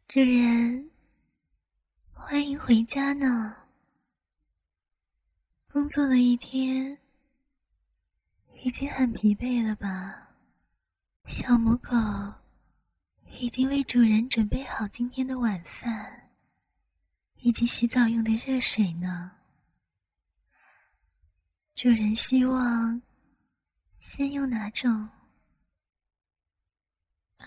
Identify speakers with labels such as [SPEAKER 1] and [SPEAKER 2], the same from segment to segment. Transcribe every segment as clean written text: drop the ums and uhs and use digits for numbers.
[SPEAKER 1] 主人，欢迎回家呢。工作了一天，已经很疲惫了吧？小母狗已经为主人准备好今天的晚饭，以及洗澡用的热水呢。主人希望先用哪种？啊？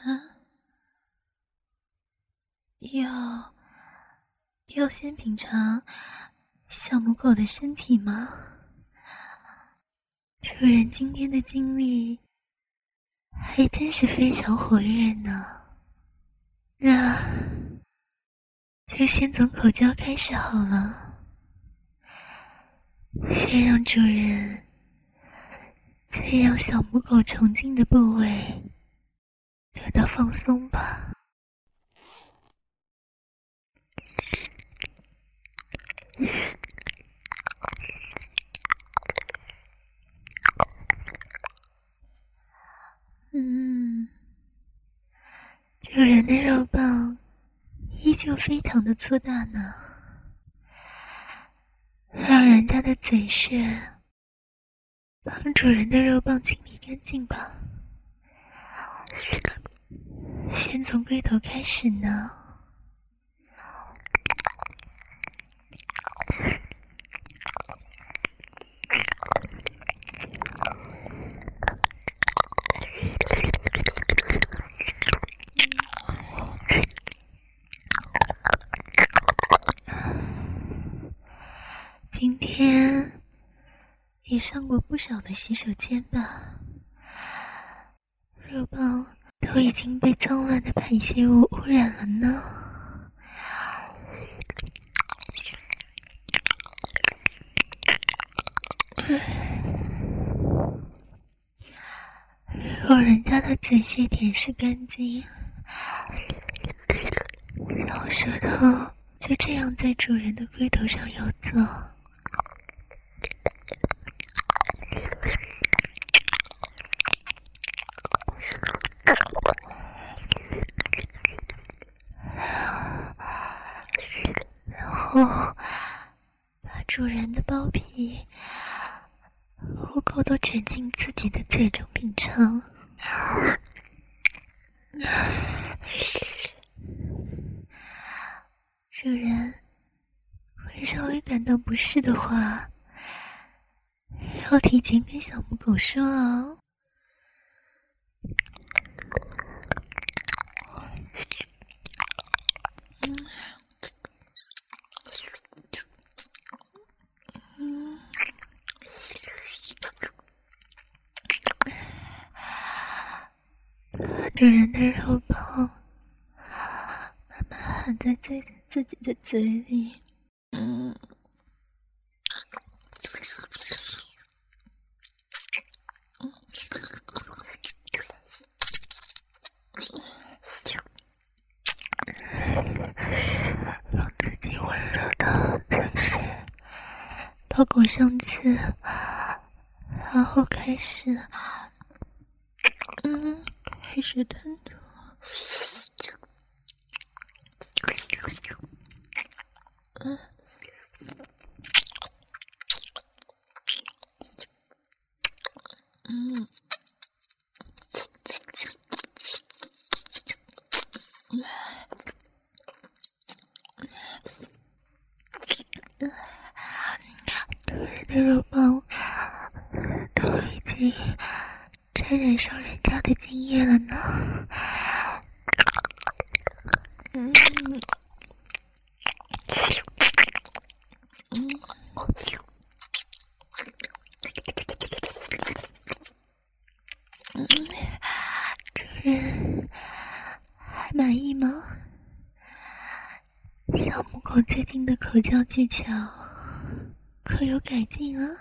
[SPEAKER 1] 要先品尝小母狗的身体吗？主人今天的精力还真是非常活跃呢。那就先从口交开始好了，先让主人最让小母狗崇敬的部位得到放松吧。主人的肉棒依旧非常的粗大呢，让人家的嘴穴帮主人的肉棒清理干净吧。先从龟头开始呢。今天也上过不少的洗手间吧，肉棒都已经被脏乱的排泄物污染了呢。如果人家的嘴穴舔舐干净，小舌头就这样在主人的龟头上游走，然后把主人的包皮、虎口都卷进自己的嘴中品尝。主人会稍微感到不适的话，要提前跟小母狗说哦。主人的肉棒慢慢含在自己的嘴里，让自己温热的嘴唇包裹上去，然后开始吞吐。主人的肉棒都已经沾染上人家的精液了呢。主人还满意吗？小母狗最近的口交技巧可有改进啊？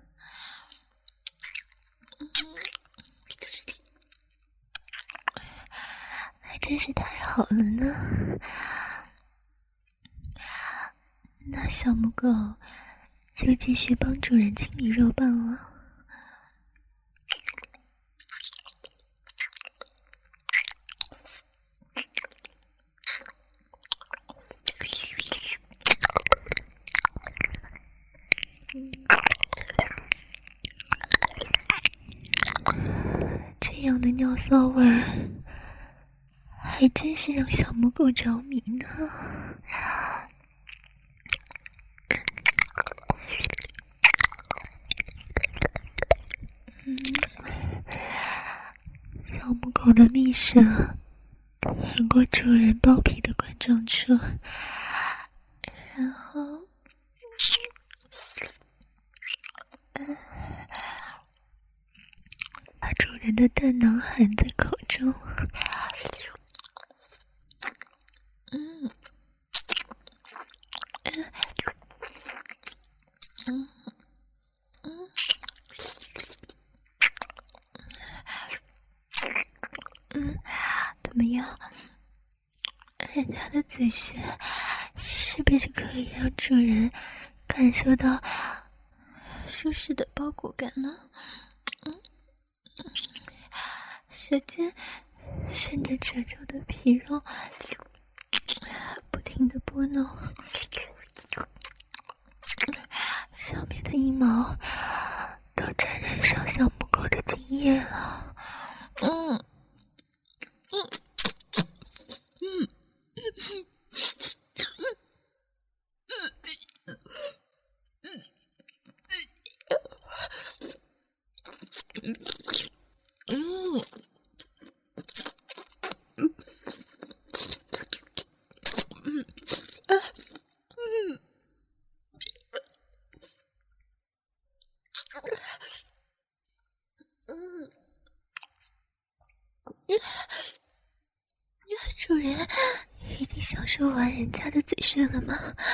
[SPEAKER 1] 还真是太好了呢。那小母狗就继续帮主人清理肉棒了。 这样的尿骚味儿，还真是让小母狗着迷呢。小母狗的蜜舌穿过主人包皮的冠状处，然后把主人的蛋囊含在口中。怎么样？人家的嘴穴是不是可以让主人感受到舒适的包裹感呢？舌尖顺着褶皱的皮肉不停地拨弄，上面的阴毛都沾染上小母狗的精液了。主人已经享受完人家的嘴舌了吗？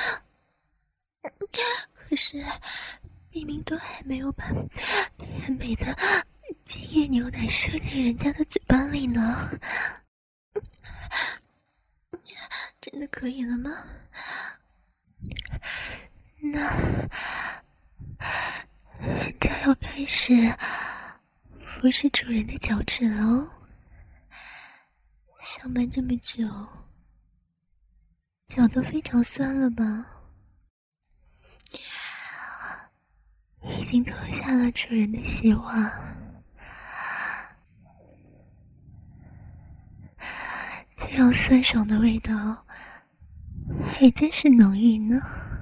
[SPEAKER 1] 可是明明都还没有把甜美的精液牛奶射进人家的嘴巴里呢。真的可以了吗？那人家要开始服侍主人的脚趾了哦。上班这么久，脚都非常酸了吧？已经脱下了主人的鞋袜，这样酸爽的味道还真是浓郁呢，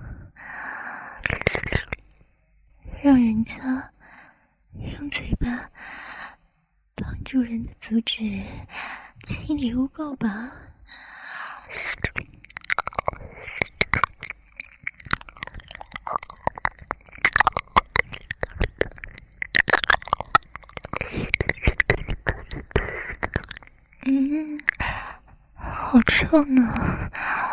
[SPEAKER 1] 让人家用嘴巴帮主人的足趾清理污垢吧。好臭呢。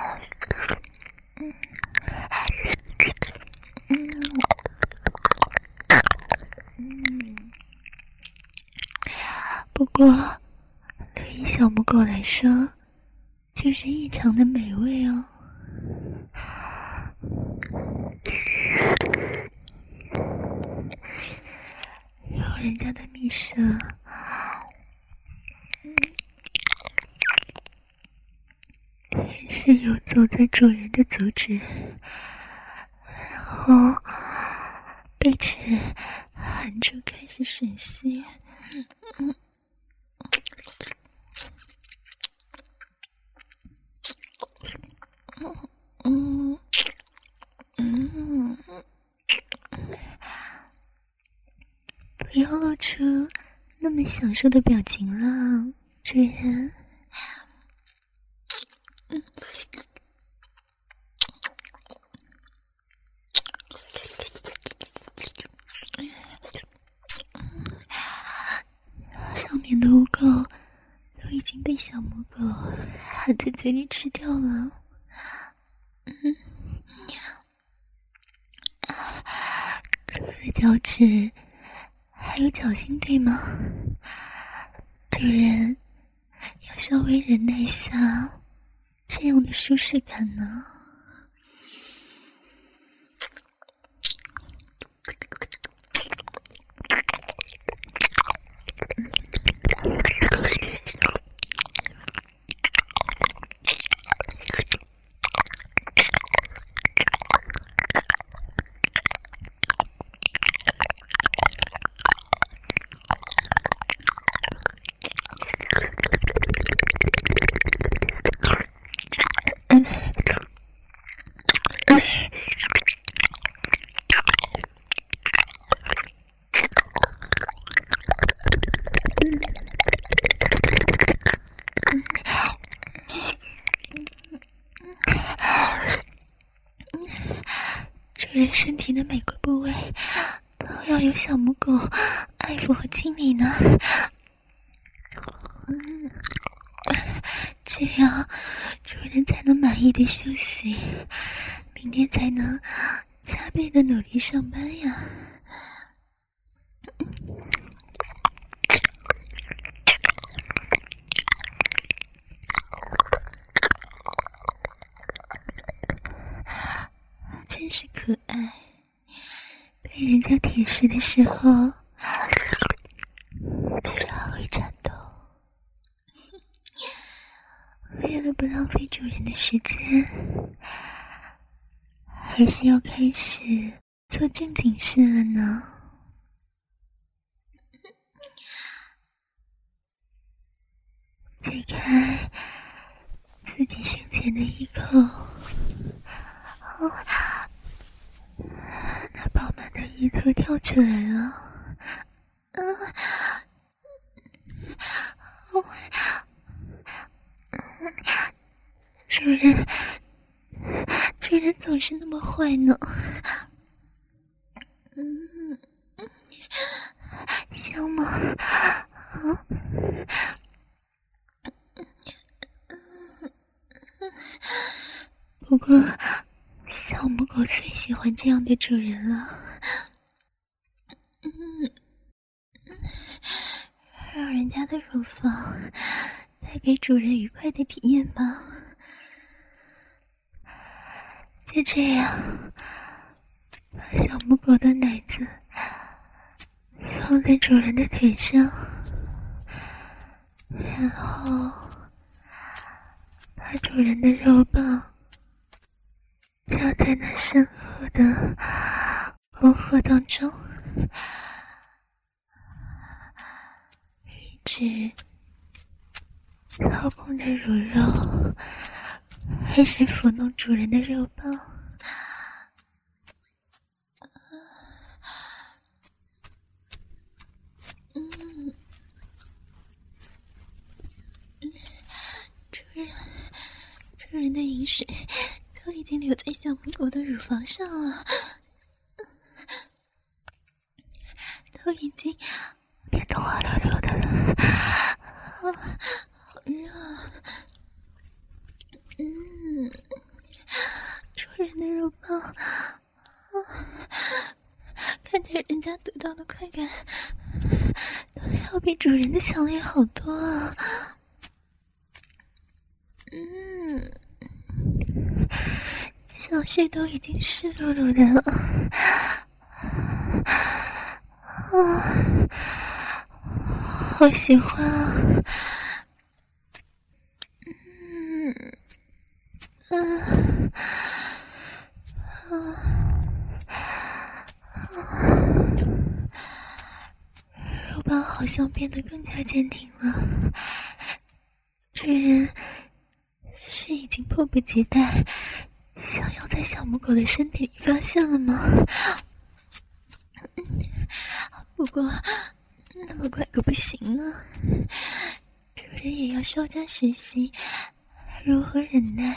[SPEAKER 1] 不过对于小母狗来说就是异常的美味哦。有人家的蜜舌是游走在主人的足趾，然后被齿含住开始吮吸。不要露出那么享受的表情了，主人。上面的污垢都已经被小母狗含在嘴里吃掉了。除了脚趾还有脚心，对吗？主人要稍微忍耐一下这样的舒适感呢。 人身体的每个部位都要有小母狗爱抚和清理呢。这样主人才能满意的休息，明天才能加倍的努力上班呀。真是可爱，被人家舔舐的时候居然还会颤抖。为了不浪费主人的时间，还是要开始做正经事了呢。解开自己胸前的一口，那饱满的一头跳出来了。主人总是那么坏呢。香吗？不过小母狗最喜欢这样的主人了。让人家的乳房带给主人愉快的体验吧。就这样，把小母狗的奶子放在主人的腿上，然后把主人的肉棒夹在那深厚的沟壑当中，一直操控着乳肉，开始抚弄主人的肉棒。主人的饮水都已经流在小母狗的乳房上了，都已经变得滑溜溜的了。好热。主人的肉棒，看着人家得到的快感都要比主人的强烈好多啊。小穴都已经湿漉漉的了。好喜欢啊。肉棒好像变得更加坚挺了。主人是已经迫不及待想要在小母狗的身体里发现了吗？不过那么快可不行啊，主人也要稍加学习如何忍耐，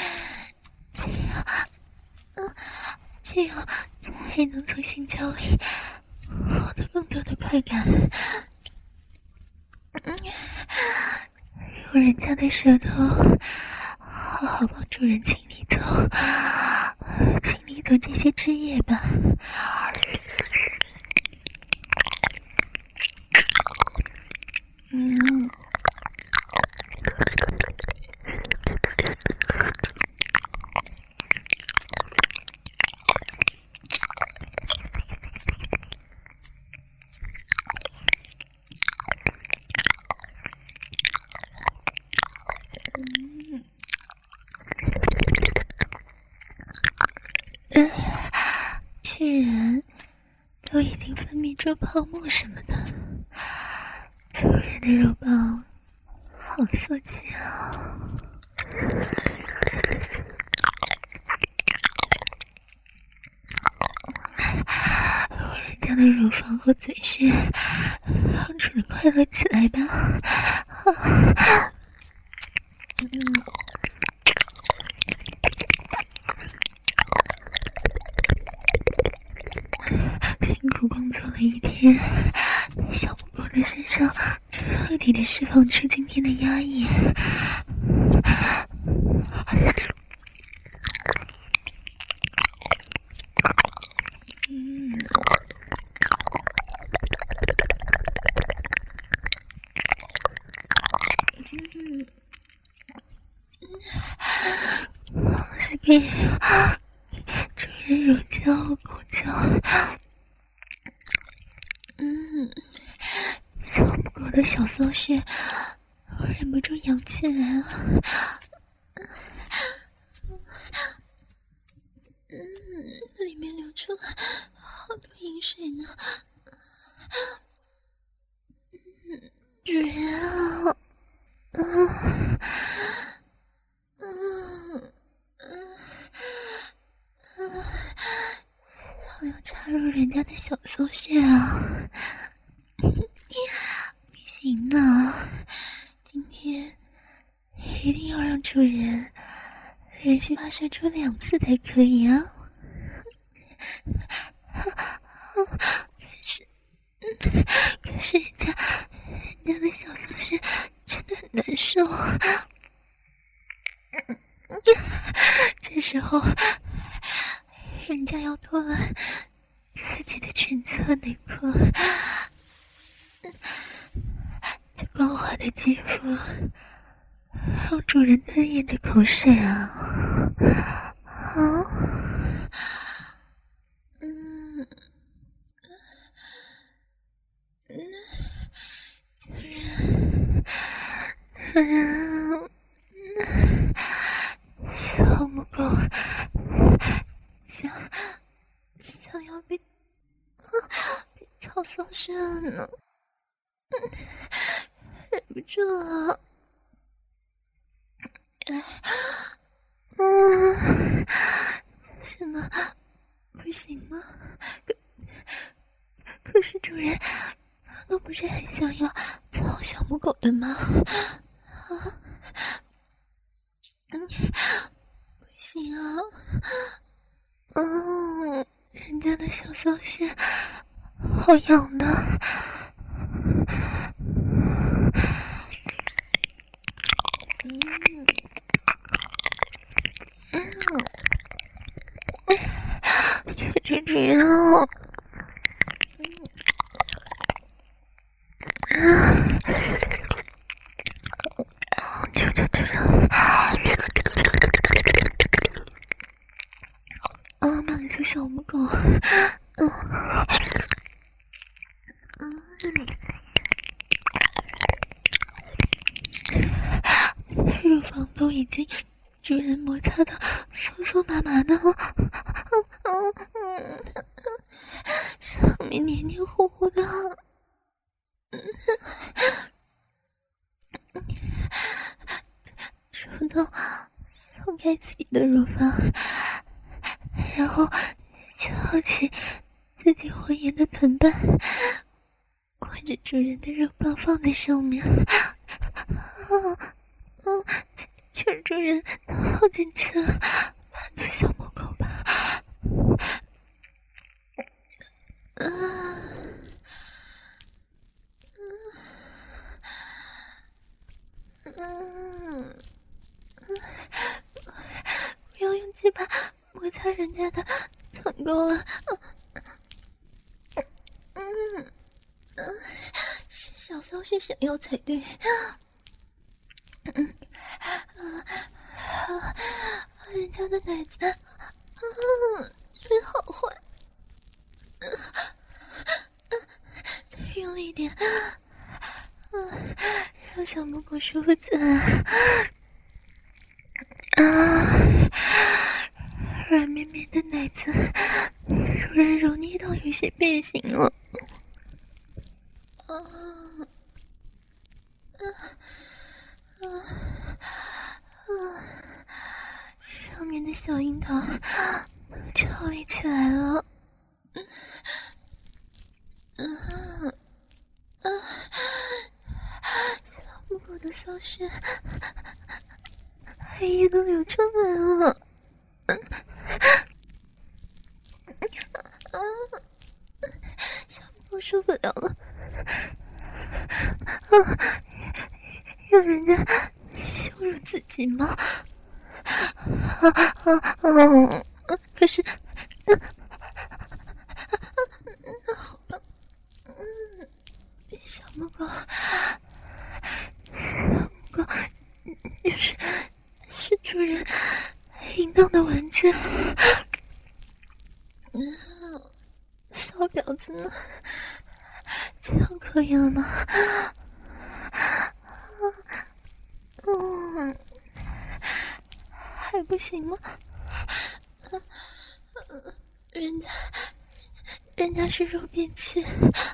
[SPEAKER 1] 这样才能从性交里获得更多的快感。用人家的舌头好好帮主人清理走这些汁液吧。巨人都已经分泌出泡沫什么的，主人的肉棒好色气啊！人家的乳房和嘴穴，让主人快乐起来吧！ 工作了一天，小母狗的身上彻底的释放出今天的压抑。是给主人乳胶和狗胶。小母狗的小骚穴我忍不住痒起来了。里面流出了好多饮水呢。主人啊，想要插入人家的小骚穴啊！不行啊，今天一定要让主人连续发射出2次才可以啊！可是人家的小骚穴真的很难受。这时候人家要脱了自己的裙子和内裤，这光滑的肌肤让主人吞咽着口水啊！主人，小母狗想要被操骚射呢，忍不住了。什么？不行吗？可是主人刚刚不是很想要抱小母狗的吗？不行啊！人家的小骚穴好痒的。主人哦，求主人，满足小母狗，乳房都已经主人摩擦的酥酥麻麻的了，上面黏黏糊糊的。主动松开自己的乳房，然后翘起自己浑圆的臀瓣，裹着主人的肉棒放在上面。求主人靠进去，满足小母狗吧。不要用鸡巴摩擦人家的臀沟了。是小骚穴想要才对。人家的奶子，真好坏。再用力一点，让小母狗舒服起来。软绵绵的奶子，主人揉捏到有些变形了。上面的小樱桃都翘立起来了。小母狗的骚穴黑液都流出来了。 有人在羞辱自己吗？可是，好吧，小母狗，是主人淫荡的玩具。骚婊子呢？这样可以了吗？还不行吗？人家是肉便器，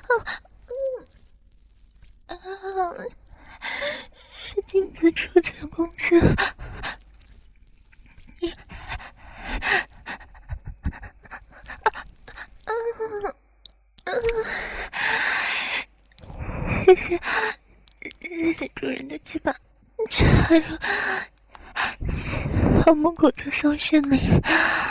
[SPEAKER 1] 是精子出产公司。谢谢主人的鸡巴插入小母狗的骚穴里。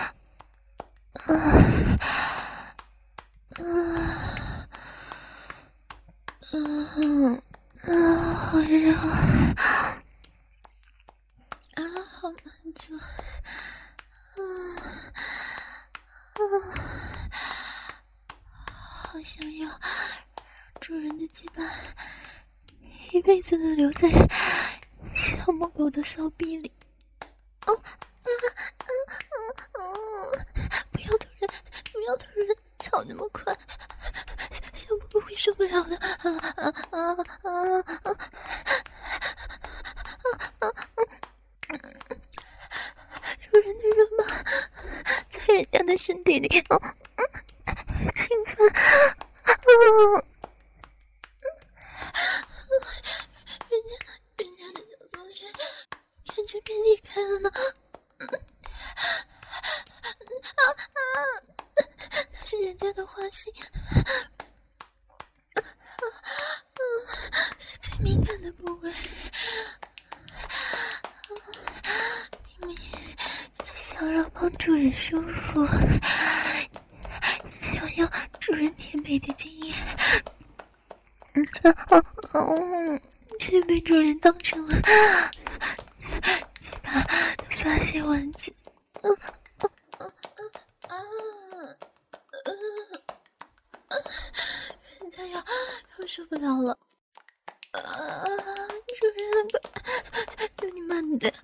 [SPEAKER 1] 好热啊，好满足好想要主人的鸡巴一辈子的留在小母狗的骚逼里。不要突然，不要突然操那么快，小母狗会受不了的。主人的肉棒在人家的身体里兴奋。人家的小骚穴感觉变离开了呢。那是人家的花心，最敏感的部位。明明想要帮主人舒服，想要主人甜美的经验，却被主人当成了鸡巴的发泄玩具。人家要受不了了。主人快，祝你慢点。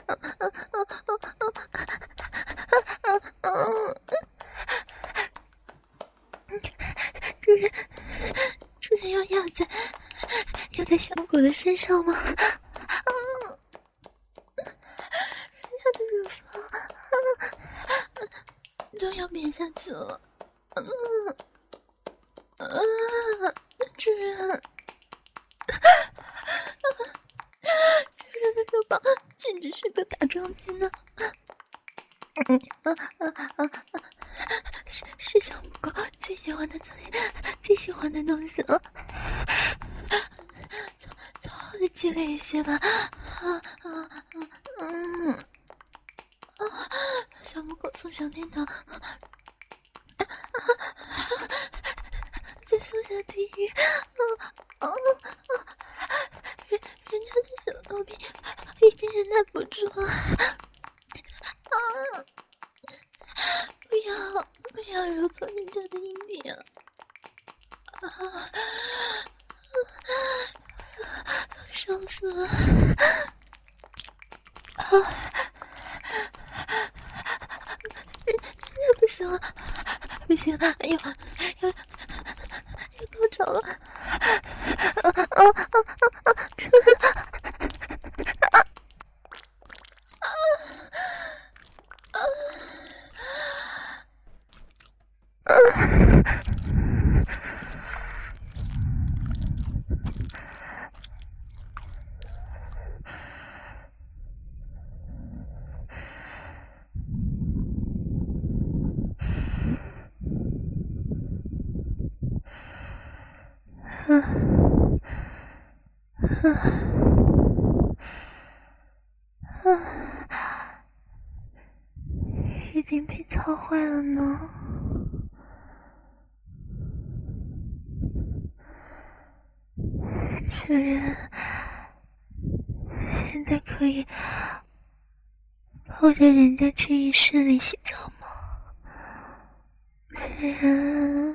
[SPEAKER 1] 主人要压在小狗的身上吗？人家的乳房都要扁下去了。主人，主人的肉棒简直是个打桩机呢。是小母狗最喜欢的东西了。操的激烈一些吧。小母狗送上天堂，再送下地狱。人家的小骚逼已经忍耐不住了。不要揉搓人家的阴蒂啊！爽死了！不行了，不行了！要高潮了！出来了！已经被操坏了呢。 主人，现在可以抱着人家去浴室里洗澡吗？主人。